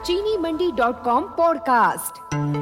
चीनीमंडी.com podcast.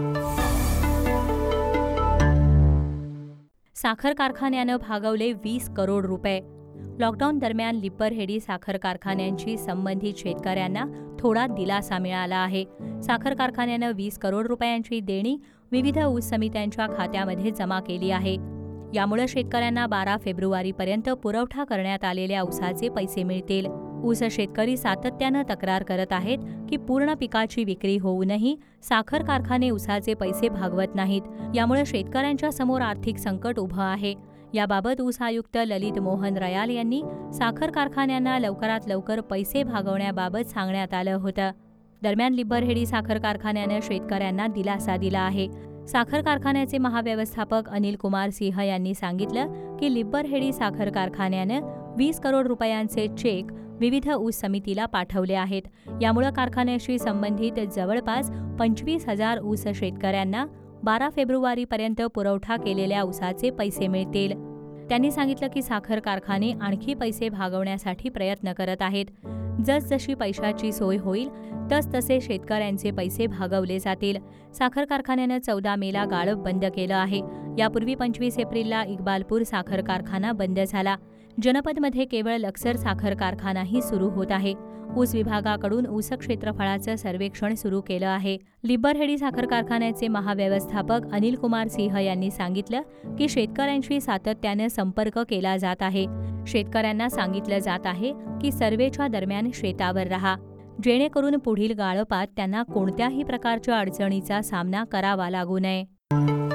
साखर कारखान्यानं भागवले 20 करोड रुपये। लॉकडाऊन दरम्यान लिब्बरहेडी साखर कारखान्यांशी संबंधित शेतकऱ्यांना थोडा दिलासा मिळाला आहे। साखर कारखान्यानं 20 करोड रुपयांची देणी विविध ऊस समित्यांच्या खात्यामध्ये जमा केली आहे। यामुळे शेतकऱ्यांना 12 फेब्रुवारीपर्यंत पुरवठा करण्यात आलेल्या ऊसाचे पैसे मिळतील। ऊस शेतकरी सातत्यानं तक्रार करत आहेत की पूर्ण पिकाची विक्री होऊनही साखर कारखाने ऊसाचे पैसे भागवत नाहीत। यामुळे शेतकऱ्यांच्या समोर आर्थिक संकट उभं आहे। याबाबत ऊस आयुक्त ललित मोहन रयाल यांनी साखर कारखान्यांना लवकरात लवकर पैसे भागवण्याबाबत सांगण्यात आलं होतं। दरम्यान लिब्बरहेडी साखर कारखान्यानं शेतकऱ्यांना दिलासा दिला आहे। साखर कारखान्याचे महाव्यवस्थापक अनिल कुमार सिंह यांनी सांगितलं की लिब्बरहेडी साखर कारखान्यानं 20 करोड रुपयांचे चेक विविध ऊस समितीला पाठवले आहेत। यामुळे कारखान्याशी संबंधित जवळपास 25,000 ऊस शेतकऱ्यांना 12 फेब्रुवारीपर्यंत पुरवठा केलेल्या ऊसाचे पैसे मिळतील। त्यांनी सांगितलं की साखर कारखाने आणखी पैसे भागवण्यासाठी प्रयत्न करत आहेत। जसजशी पैशाची सोय होईल तसतसे शेतकऱ्यांचे पैसे भागवले जातील। साखर कारखान्यानं 14 मेला गाळप बंद केलं आहे। यापूर्वी 25 एप्रिलला इक्बालपूर साखर कारखाना बंद झाला। जनपदमध्ये केवळ लक्सर साखर कारखानाही सुरू होत आहे। ऊस विभागाकडून ऊस क्षेत्रफळाचं सर्वेक्षण सुरू केलं आहे। लिब्बरहेडी साखर कारखान्याचे महाव्यवस्थापक अनिल कुमार सिंह यांनी सांगितलं की शेतकऱ्यांशी सातत्यानं संपर्क केला जात आहे। शेतकऱ्यांना सांगितलं जात आहे की सर्वेच्या दरम्यान शेतावर राहा, जेणेकरून पुढील गाळपात त्यांना कोणत्याही प्रकारच्या अडचणीचा सामना करावा लागू नये।